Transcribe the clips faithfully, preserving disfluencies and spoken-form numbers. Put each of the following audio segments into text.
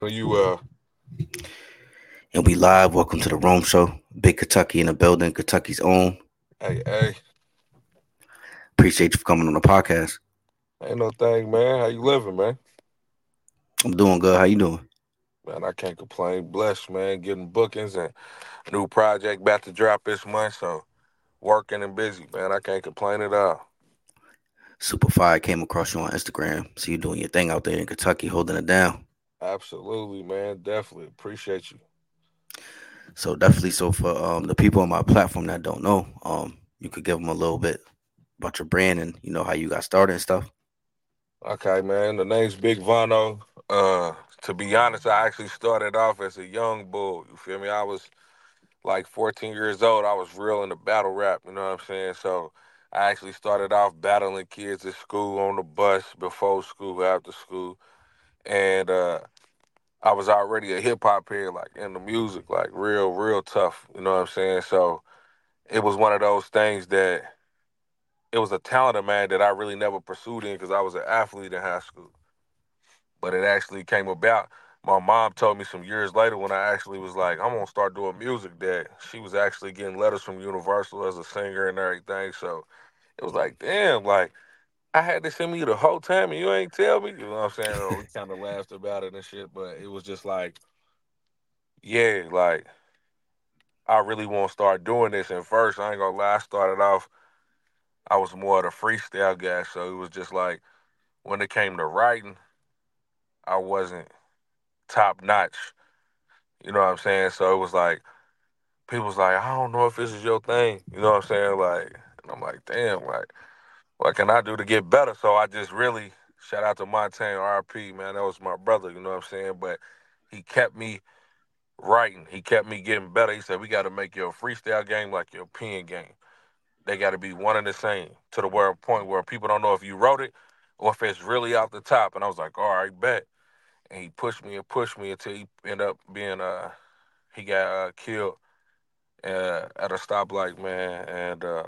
So you uh And we live. Welcome to the Rome Show. Big Kentucky in the building, Kentucky's own. hey hey Appreciate you for coming on the podcast. ain't no thing, man. How you living, man? I'm doing good. How you doing? Man, I can't complain. Blessed, man. Getting bookings and new project about to drop this month, so working and busy, man. I can't complain at all. Super Fire came across you on Instagram. See you doing your thing out there in Kentucky, holding it down. Absolutely, man. Definitely appreciate you. So definitely. So for um the people on my platform that don't know, um you could give them a little bit about your brand and you know how you got started and stuff. Okay, man. The name's Big Vano. Uh, to be honest, I actually started off as a young bull. You feel me? I was like fourteen years old. I was real into battle rap. You know what I'm saying? So I actually started off battling kids at school, on the bus, before school, after school, and uh, I was already a hip hop head, like in the music, like real, real tough. You know what I'm saying? So it was one of those things that it was a talent of mine that I really never pursued in because I was an athlete in high school. But it actually came about. My mom told me some years later when I actually was like, I'm gonna start doing music, that she was actually getting letters from Universal as a singer and everything. So it was like, damn, like I had this in me the whole time and you ain't tell me. You know what I'm saying? Or we kind of laughed about it and shit, but it was just like, yeah, like I really want to start doing this. And first, I ain't gonna lie, I started off, I was more of the freestyle guy. So it was just like when it came to writing, I wasn't top notch. You know what I'm saying? So it was like people was like, I don't know if this is your thing. You know what I'm saying? Like, and I'm like, damn, like, what can I do to get better? So I just really shout out to Montaigne R P, man. That was my brother. You know what I'm saying? But he kept me writing. He kept me getting better. He said, we got to make your freestyle game like your pen game. They got to be one and the same to the where point where people don't know if you wrote it or if it's really out the top. And I was like, all right, bet. And he pushed me and pushed me until he ended up being uh he got uh, killed uh, at a stoplight, man, and uh,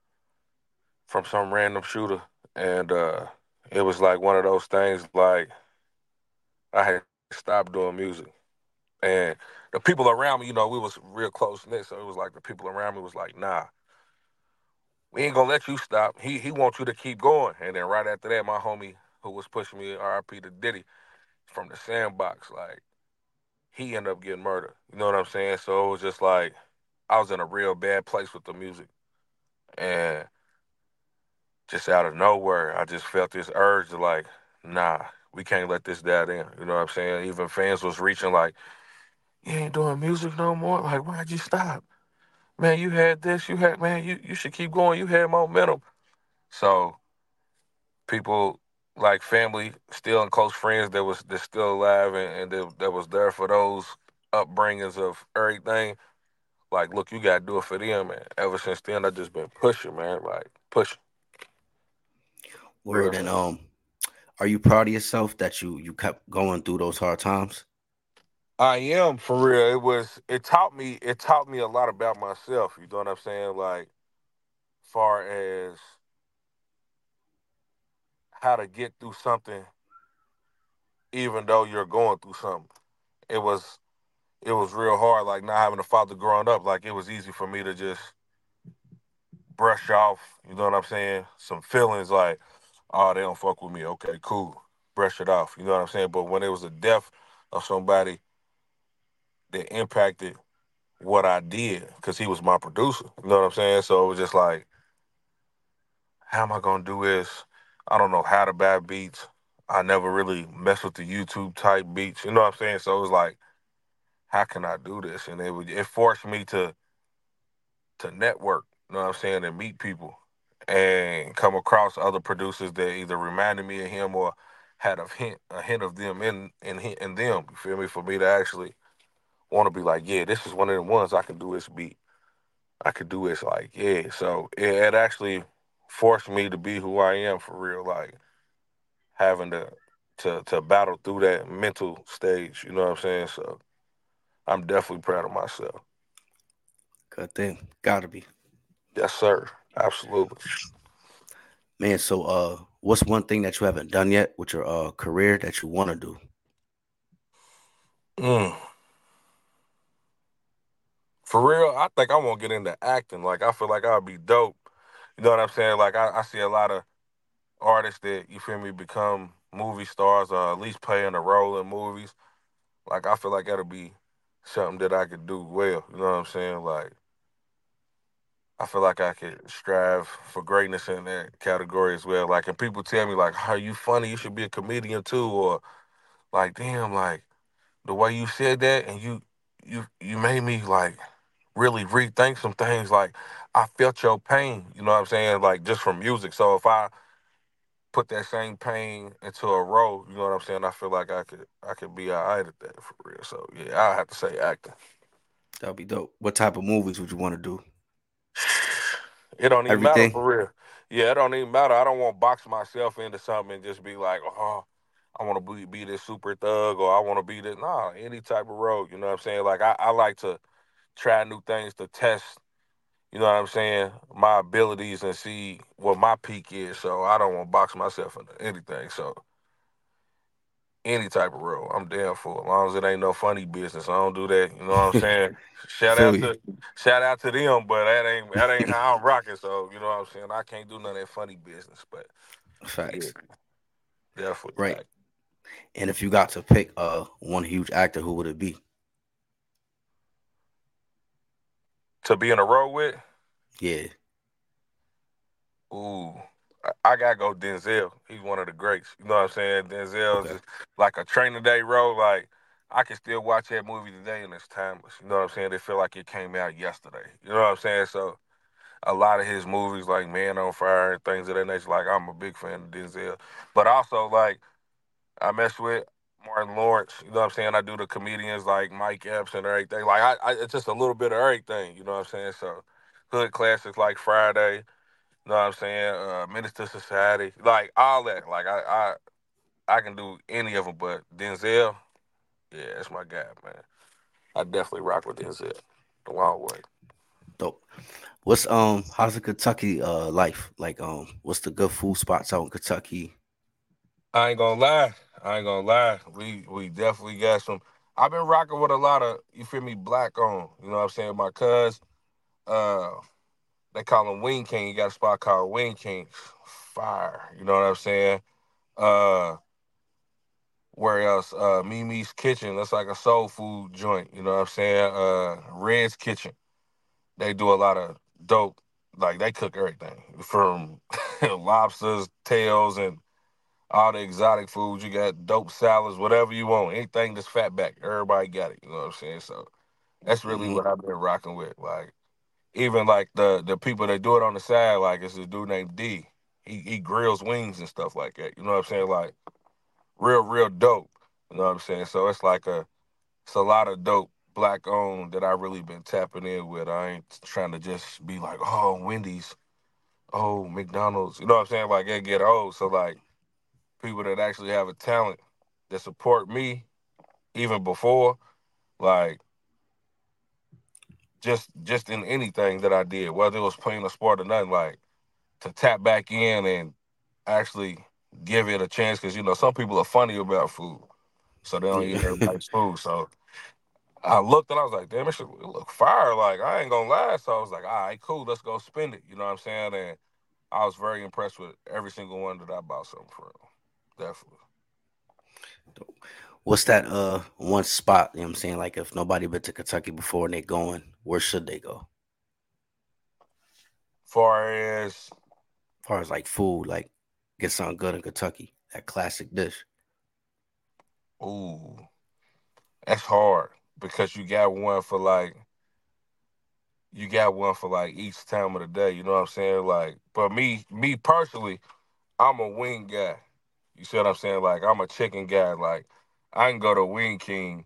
from some random shooter. And uh, it was like one of those things. Like I had stopped doing music, and the people around me, you know, we was real close knit. So it was like the people around me was like, nah, we ain't gonna let you stop. He he wants you to keep going. And then right after that, my homie who was pushing me, R I P to Diddy from the sandbox, like he ended up getting murdered. You know what I'm saying? So it was just like I was in a real bad place with the music. And just out of nowhere, I just felt this urge to like, nah, we can't let this die in. You know what I'm saying? Even fans was reaching like, you ain't doing music no more. Like, why'd you stop? Man, you had this, you had man, you, you should keep going. You had momentum. So people like family, still and close friends that was that's still alive and, and that, that was there for those upbringings of everything. Like, look, you gotta do it for them, man. Ever since then, I just been pushing, man. Like pushing, real Word and man. um, are you proud of yourself that you you kept going through those hard times? I am for real. It was it taught me it taught me a lot about myself. You know what I'm saying? Like far as how to get through something even though you're going through something. It was it was real hard, like not having a father growing up. Like it was easy for me to just brush off, you know what I'm saying? Some feelings like, oh, they don't fuck with me. Okay, cool. Brush it off. You know what I'm saying? But when it was the death of somebody that impacted what I did, because he was my producer. You know what I'm saying? So it was just like how am I gonna do this? I don't know how to buy beats. I never really mess with the YouTube type beats. You know what I'm saying? So it was like, how can I do this? And it would it forced me to to network. You know what I'm saying? And meet people and come across other producers that either reminded me of him or had a hint a hint of them in in hi- in them. You feel me? For me to actually want to be like, yeah, this is one of the ones I can do this beat. I could do this like, yeah. So it, it actually forced me to be who I am for real. Like having to to to battle through that mental stage. You know what I'm saying? So I'm definitely proud of myself. Good thing, gotta be. Yes, sir. Absolutely. Man, so uh, what's one thing that you haven't done yet with your uh career that you want to do? Mm. For real, I think I want to get into acting. Like I feel like I'd be dope. You know what I'm saying? Like I, I see a lot of artists that you feel me become movie stars or at least playing a role in movies. Like I feel like that'll be something that I could do well. You know what I'm saying? Like I feel like I could strive for greatness in that category as well. Like, and people tell me like, "Are you funny? You should be a comedian too," or like, "Damn, like the way you said that and you you you made me like really rethink some things. Like I felt your pain. You know what I'm saying? Like just from music. So if I put that same pain into a role, you know what I'm saying? I feel like I could I could be alright at that for real. So yeah, I have to say acting. That'll be dope. What type of movies would you want to do? It don't even matter Everything. for real. Yeah, it don't even matter. I don't want to box myself into something and just be like, oh, I want to be, be this super thug or I want to be this. Nah, any type of role. You know what I'm saying? Like I, I like to try new things to test. You know what I'm saying? My abilities and see what my peak is. So I don't want to box myself into anything. So any type of role, I'm down for. As long as it ain't no funny business, I don't do that. You know what I'm saying? Shout Feel out you. to shout out to them, but that ain't that ain't how I'm rocking. So you know what I'm saying? I can't do none of that funny business. But yeah, Facts. definitely. Right. Like, And if you got to pick uh one huge actor, who would it be? to be in a row with, Yeah. ooh, I, I gotta go Denzel. He's one of the greats. You know what I'm saying? Denzel is Okay. just like a training day role. Like I can still watch that movie today and it's timeless. You know what I'm saying? They feel like it came out yesterday. You know what I'm saying? So a lot of his movies like Man on Fire and things of that nature. Like I'm a big fan of Denzel, but also like I mess with Martin Lawrence. You know what I'm saying? I do the comedians like Mike Epps and everything. Like I, I it's just a little bit of everything. You know what I'm saying? So hood classics like Friday. You know what I'm saying? Uh, Menace to Society, like all that. Like I, I, I can do any of them, but Denzel, yeah, that's my guy, man. I definitely rock with Denzel the long way. Dope. What's um how's the Kentucky uh life? Like um what's the good food spots out in Kentucky? I ain't gonna lie. I ain't gonna lie. We we definitely got some. I've been rocking with a lot of you feel me black on. You know what I'm saying? My cuz, uh, they call him Wing King. He got a spot called Wing King. Fire. You know what I'm saying? Uh, where else? Uh, Mimi's Kitchen. That's like a soul food joint. You know what I'm saying? Uh, Red's Kitchen. They do a lot of dope. Like they cook everything from lobsters, tails, and all the exotic foods. You got dope salads, whatever you want. Anything that's fat back, everybody got it. You know what I'm saying? So that's really Hmm. what I've been rocking with. Like even like the the people that do it on the side, like it's a dude named D. He he grills wings and stuff like that. You know what I'm saying? Like real, real dope. You know what I'm saying? So it's like a it's a lot of dope black owned that I really been tapping in with. I ain't trying to just be like, oh, Wendy's, oh, McDonald's. You know what I'm saying? Like it get old. So like people that actually have a talent that support me even before, like just just in anything that I did, whether it was playing a sport or nothing, like to tap back in and actually give it a chance. Because you know some people are funny about food, so they don't eat Yeah. everybody's food. So I looked and I was like, damn, it should it look fire. Like I ain't gonna lie. So I was like, all right, cool, let's go spend it. You know what I'm saying? And I was very impressed with every single one that I bought something from. Definitely. What's that uh one spot, you know what I'm saying? Like if nobody been to Kentucky before and they going, where should they go? Far as As far as like food, like get something good in Kentucky, that classic dish. ooh, that's hard because you got one for like you got one for like each time of the day. You know what I'm saying? Like, but me, me personally, I'm a wing guy. You see what I'm saying? Like, I'm a chicken guy. Like, I can go to Wing King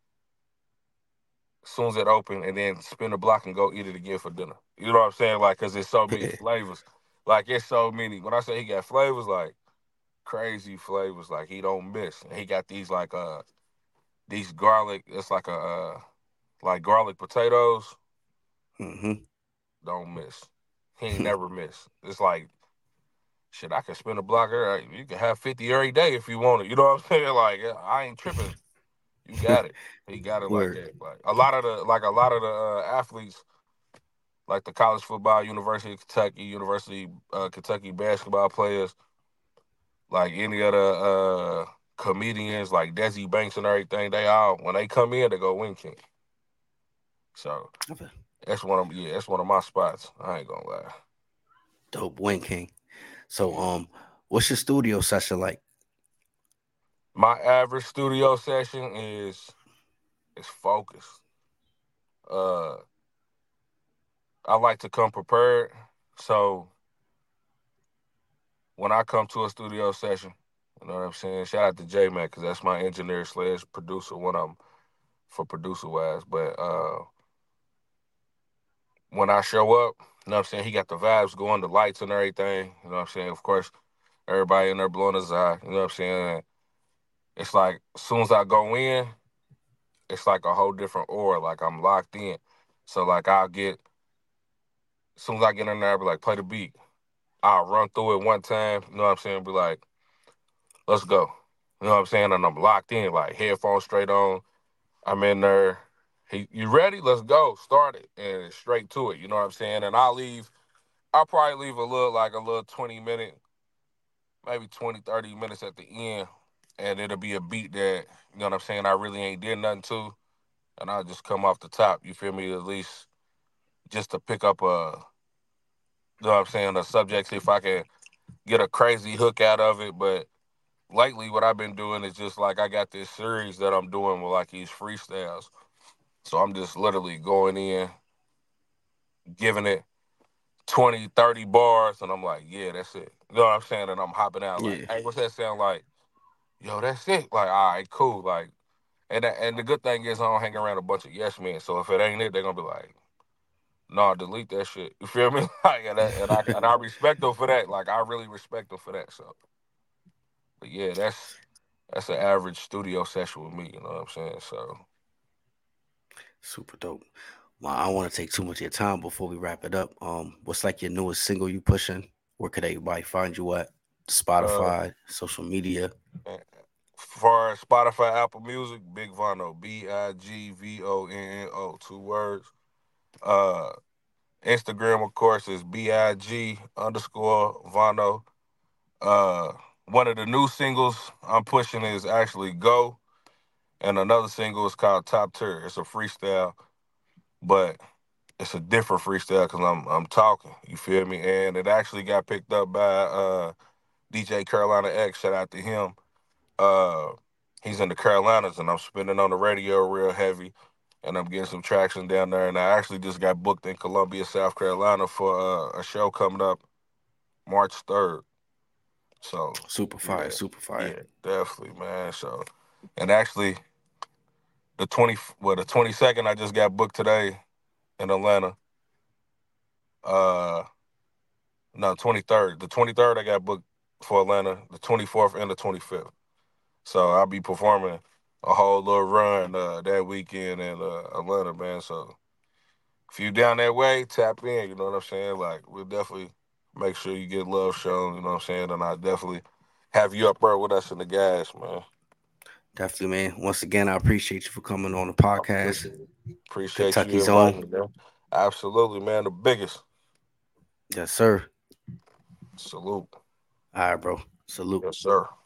as soon as it open and then spin the block and go eat it again for dinner. You know what I'm saying? Like, cause there's so many flavors. Like, it's so many. When I say he got flavors, like crazy flavors. Like he don't miss. And he got these like uh these garlic. It's like a uh, like garlic potatoes. Hmm. Don't miss. He ain't never miss. It's like shit. I can spin a block. Or you can have fifty every day if you want it. You know what I'm saying? Like I ain't tripping You got it. He got it like Word. that. Like a lot of the like a lot of the uh, athletes, like the college football, University of Kentucky, University uh, Kentucky basketball players, like any of the uh, comedians, like Desi Banks and everything. They all when they come in, they go win king. So Okay. that's one of yeah, that's one of my spots. I ain't gonna lie. Dope. Win King. So, Yeah. um, what's your studio session like? My average studio session is is focused. Uh, I like to come prepared. So when I come to a studio session, you know what I'm saying? Shout out to J Mac because that's my engineer slash producer when I'm for producer wise. But uh, when I show up, you know what I'm saying? He got the vibes going, the lights and everything. You know what I'm saying? Of course, everybody in there blowing his eye. You know what I'm saying? It's like as soon as I go in, it's like a whole different aura. Like I'm locked in. So like I'll get as soon as I get in there, I'll be like, play the beat. I'll run through it one time, you know what I'm saying? Be like, let's go. You know what I'm saying? And I'm locked in, like headphones straight on. I'm in there. He, you ready? Let's go. Start it. And it's straight to it. You know what I'm saying? And I'll leave, I'll probably leave a little, like a little twenty minute, maybe twenty, thirty minutes at the end. And it'll be a beat that, you know what I'm saying, I really ain't did nothing to. And I'll just come off the top. You feel me? At least just to pick up a, you know what I'm saying, a subject, see if I can get a crazy hook out of it. But lately, what I've been doing is just like I got this series that I'm doing with like these freestyles. So I'm just literally going in, giving it twenty, thirty bars, and I'm like, yeah, that's it. You know what I'm saying? And I'm hopping out like, Yeah. hey, what's that sound like? Yo, that's it. Like, all right, cool. Like, and that, and the good thing is I don't hang around a bunch of yes men. So if it ain't it, they're gonna be like, no, delete that shit. You feel me? Like, and, that, and I and I respect them for that. Like, I really respect them for that. So, but yeah, that's that's an average studio session with me. You know what I'm saying? So, Super dope. Well, I don't want to take too much of your time before we wrap it up. Um, what's like your newest single you pushing? Where could everybody find you at? uh, Spotify, social media. for Spotify, Apple Music, Big Vono, B I G V O N N O, two words. Uh, Instagram, of course, is B I G underscore Vono. Uh, one of the new singles I'm pushing is actually Go, and another single is called Top Tier. It's a freestyle, but it's a different freestyle because I'm I'm talking. You feel me? And it actually got picked up by uh, D J Carolina X. Shout out to him. Uh, he's in the Carolinas, and I'm spinning on the radio real heavy, and I'm getting some traction down there. And I actually just got booked in Columbia, South Carolina, for uh, a show coming up March third. So Super fire, yeah, super fire. yeah, definitely, man. So, and actually, the twenty, well, the twenty second, I just got booked today in Atlanta. Uh, no, twenty third. The twenty third, I got booked for Atlanta. The twenty fourth and the twenty fifth. So I'll be performing a whole little run uh, that weekend in uh, Atlanta, man. So if you down that way, tap in. You know what I'm saying? Like we'll definitely make sure you get love shown. You know what I'm saying? And I definitely have you up there with us in the gas, man. Definitely, man. Once again, I appreciate you for coming on the I podcast. appreciate it. Appreciate you Kentucky's own. inviting me, man. Absolutely, man. The biggest. Yes, sir. Salute. All right, bro. Salute. Yes, sir.